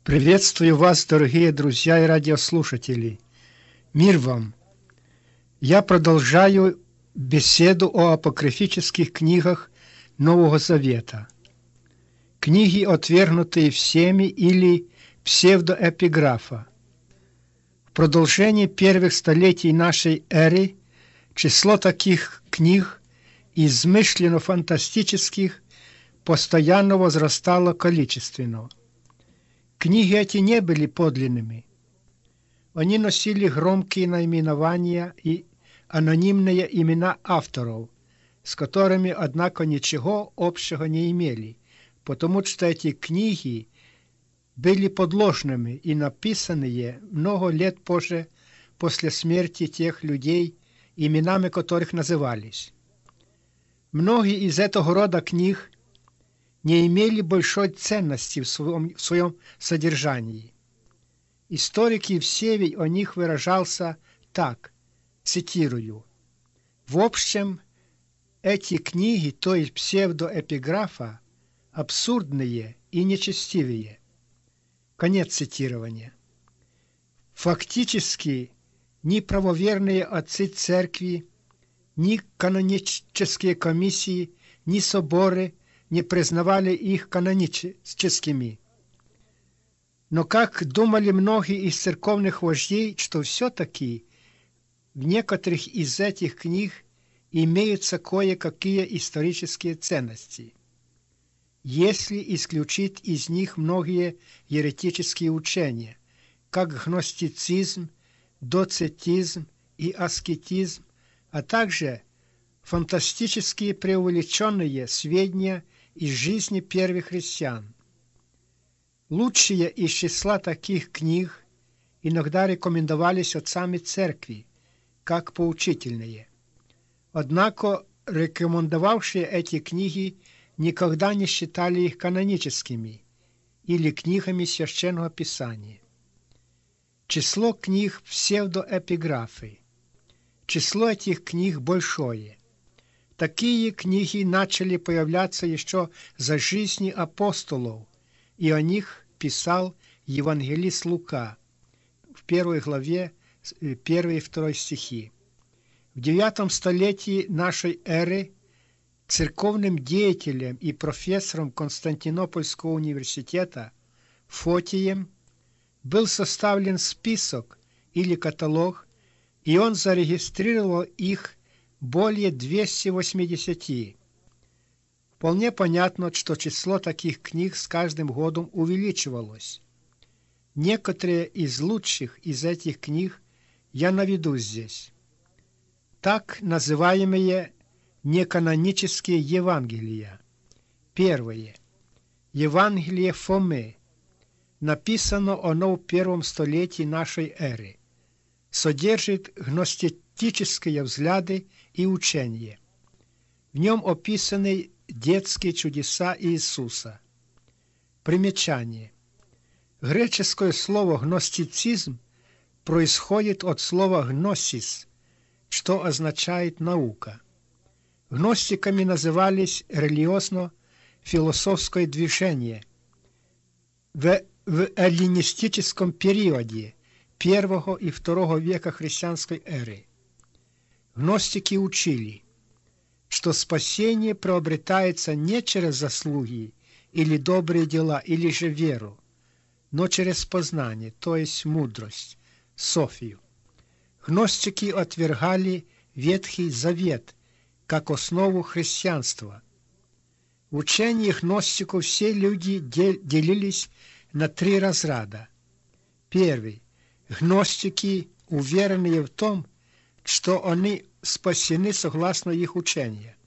Приветствую вас, дорогие друзья и радиослушатели. Мир вам! Я продолжаю беседу о апокрифических книгах Нового Завета. Книги, отвергнутые всеми, или псевдоэпиграфа. В продолжении первых столетий нашей эры число таких книг, измышленно-фантастических, постоянно возрастало количественно. Книги эти не были подлинными. Они носили громкие наименования и анонимные имена авторов, с которыми, однако, ничего общего не имели, потому что эти книги были подложными и написанные много лет позже, после смерти тех людей, именами которых назывались. Многие из этого рода книг не имели большой ценности в своем содержании. Историк Евсевий о них выражался так, цитирую: «В общем, эти книги, то есть псевдоэпиграфа, абсурдные и нечестивые». Конец цитирования. Фактически, ни правоверные отцы церкви, ни канонические комиссии, ни соборы не признавали их каноническими. Но как думали многие из церковных вождей, что все-таки в некоторых из этих книг имеются кое-какие исторические ценности, если исключить из них многие еретические учения, как гностицизм, доцетизм и аскетизм, а также фантастические преувеличенные сведения из жизни первых христиан. Лучшие из числа таких книг иногда рекомендовались отцами церкви, как поучительные. Однако рекомендовавшие эти книги никогда не считали их каноническими или книгами Священного Писания. Число книг псевдоэпиграфы. Число этих книг большое. Такие книги начали появляться еще за жизни апостолов, и о них писал евангелист Лука в 1 главе 1 и 2 стихи. В IX столетии нашей эры церковным деятелем и профессором Константинопольского университета Фотием был составлен список или каталог, и он зарегистрировал их более 280. Вполне понятно, что число таких книг с каждым годом увеличивалось. Некоторые из лучших из этих книг я наведу здесь. Так называемые неканонические Евангелия. Первое. Евангелие Фомы. Написано оно в первом столетии нашей эры. Содержит гностические взгляды и учения. В нем описаны детские чудеса Иисуса. Примечание. Греческое слово «гностицизм» происходит от слова «гносис», что означает «наука». Гностиками назывались религиозно-философское движение в эллинистическом периоде I и II века христианской эры. Гностики учили, что спасение приобретается не через заслуги или добрые дела, или же веру, но через познание, то есть мудрость, Софию. Гностики отвергали Ветхий Завет как основу христианства. В учении гностиков все люди делились на 3 разряда. Первый. Гностики, уверенные в том, что они спасены согласно их учению.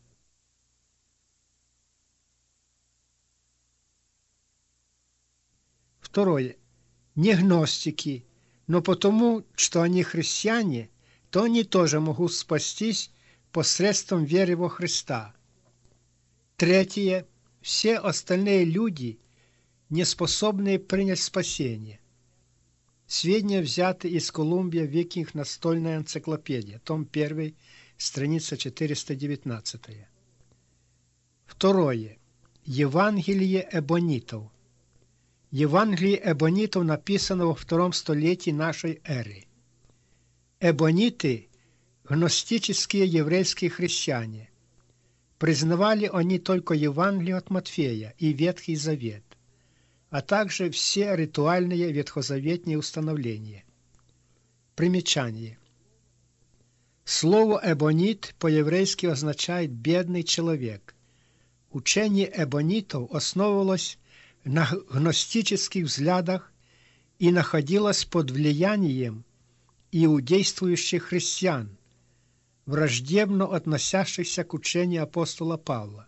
Второе. Не гностики, но потому, что они христиане, то они тоже могут спастись посредством веры во Христа. Третье. Все остальные люди, не способные принять спасение. Сведения взяты из Колумбия Викинг настольная энциклопедия, том 1, страница 419. Второе. Евангелие эбонитов. Евангелие эбонитов написано во II столетии нашей эры. Эбониты – гностические еврейские христиане. Признавали они только Евангелие от Матфея и Ветхий Завет, а также все ритуальные ветхозаветные установления. Примечание. Слово «эбонит» по-еврейски означает «бедный человек». Учение эбонитов основывалось на гностических взглядах и находилось под влиянием иудействующих христиан, враждебно относящихся к учению апостола Павла.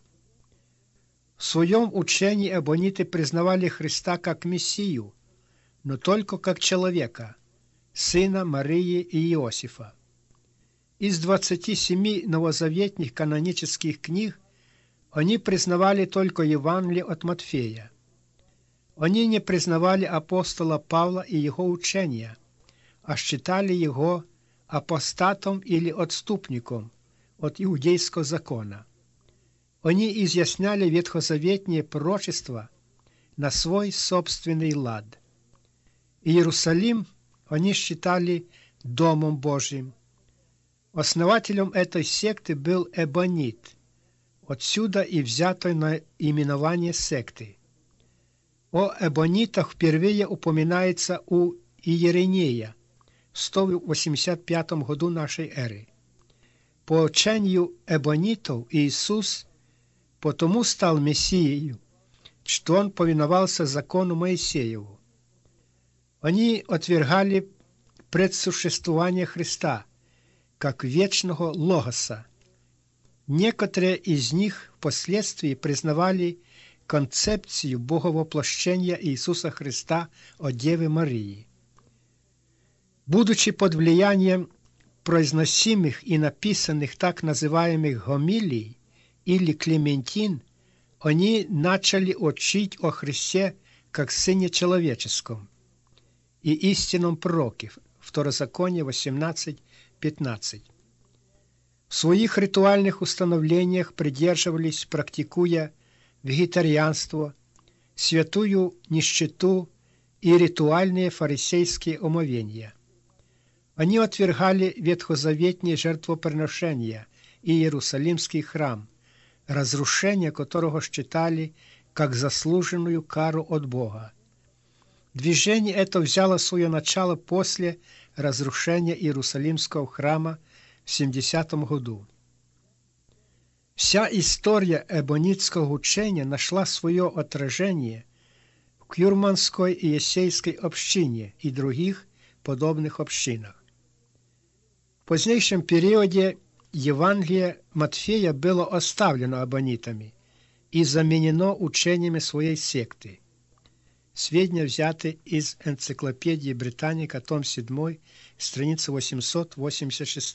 В своем учении эбониты признавали Христа как Мессию, но только как человека, сына Марии и Иосифа. Из 27 новозаветных канонических книг они признавали только Евангелие от Матфея. Они не признавали апостола Павла и его учения, а считали его апостатом или отступником от иудейского закона. Они изъясняли ветхозаветные пророчества на свой собственный лад. Иерусалим они считали Домом Божьим. Основателем этой секты был эбонит, отсюда и взято наименование секты. О эбонитах впервые упоминается у Иеринея в 185 году нашей эры. По учению эбонитов Иисус потому стал Мессией, что Он повиновался закону Моисееву. Они отвергали предсуществование Христа как вечного Логоса. Некоторые из них впоследствии признавали концепцию боговоплощения Иисуса Христа от Девы Марии. Будучи под влиянием произносимых и написанных так называемых гомилий или клементин, они начали учить о Христе как Сыне Человеческом и истинном пророке. Второзаконие 18:15. В своих ритуальных установлениях придерживались, практикуя вегетарианство, святую нищету и ритуальные фарисейские омовения. Они отвергали ветхозаветные жертвоприношения и Иерусалимский храм, разрушение которого считали как заслуженную кару от Бога. Движение это взяло свое начало после разрушения Иерусалимского храма в 70 году. Вся история эбонитского учения нашла свое отражение в Кюрманской и Есейской общине и других подобных общинах. В позднейшем периоде Евангелие Матфея было оставлено эбонитами и заменено учениями своей секты. Сведения взяты из энциклопедии Британика, том 7, страница 886.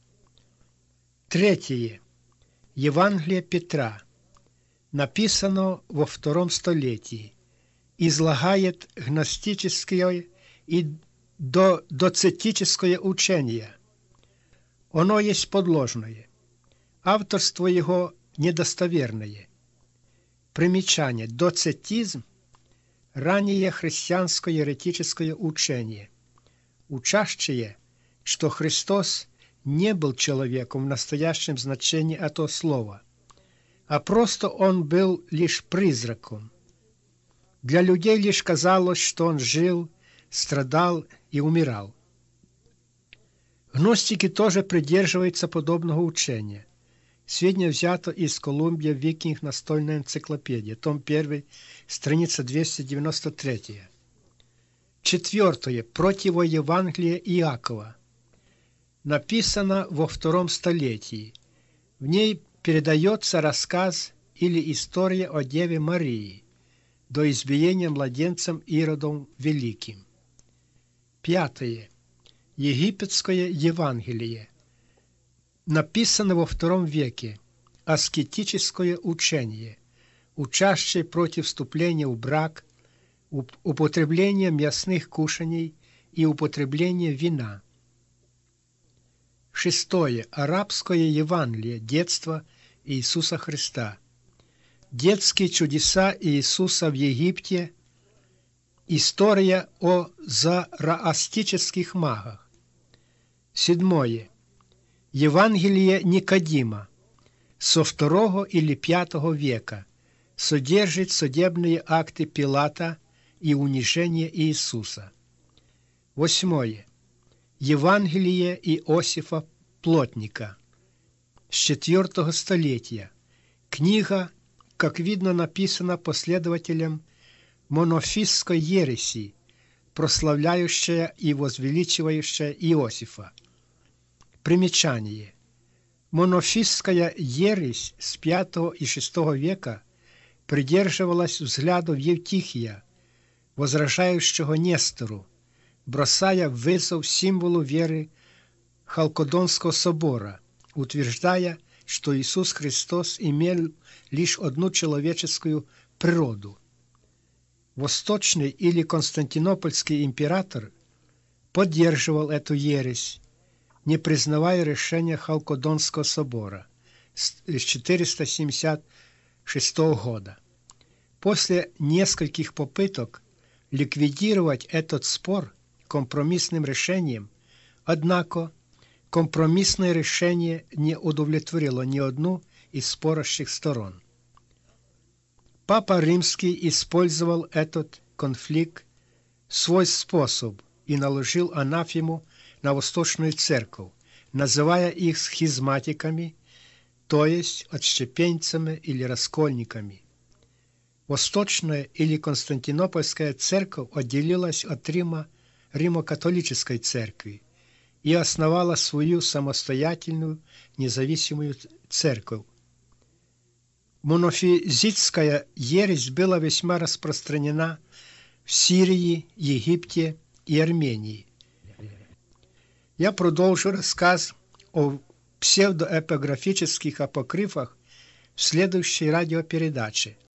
Третье. Евангелие Петра, написано во II столетии, излагает гностическое и доцетическое учение. Оно есть подложное. Авторство его недостоверное. Примечание. Доцетизм – раннее христианское еретическое учение, учащее, что Христос не был человеком в настоящем значении этого слова, а просто Он был лишь призраком. Для людей лишь казалось, что Он жил, страдал и умирал. Гностики тоже придерживаются подобного учения. Сведения взято из Колумбия Викинг настольная энциклопедия, том 1, страница 293. Четвертое. Противоевангелие Иакова. Написано во II столетии. В ней передается рассказ или история о Деве Марии до избиения младенцем Иродом Великим. Пятое. Египетское Евангелие. Написано во II веке. Аскетическое учение, учащее против вступления в брак, употребления мясных кушаний и употребления вина. Шестое. Арабское Евангелие. Детство Иисуса Христа. Детские чудеса Иисуса в Египте История о зороастрических магах. 7. Евангелие Никодима со II или V века содержит судебные акты Пилата и унижение Иисуса. 8. Евангелие Иосифа Плотника с IV столетия. Книга, как видно, написана последователем монофистской ереси, прославляющая и возвеличивающая Иосифа. Примечание. Монофистская ересь с V и VI века придерживалась взглядов Евтихия, возражающего Нестору, бросая вызов символу веры Халкидонского собора, утверждая, что Иисус Христос имел лишь одну человеческую природу. Восточный или Константинопольский император поддерживал эту ересь, не признавая решения Халкидонского собора с 476 года. После нескольких попыток ликвидировать этот спор компромиссным решением, однако компромиссное решение не удовлетворило ни одну из спорящих сторон. Папа Римский использовал этот конфликт в свой способ и наложил анафему на Восточную Церковь, называя их схизматиками, то есть отщепенцами или раскольниками. Восточная или Константинопольская церковь отделилась от Римо-католической церкви и основала свою самостоятельную независимую церковь. Монофизитская ересь была весьма распространена в Сирии, Египте и Армении. Я продолжу рассказ о псевдоэпиграфических апокрифах в следующей радиопередаче.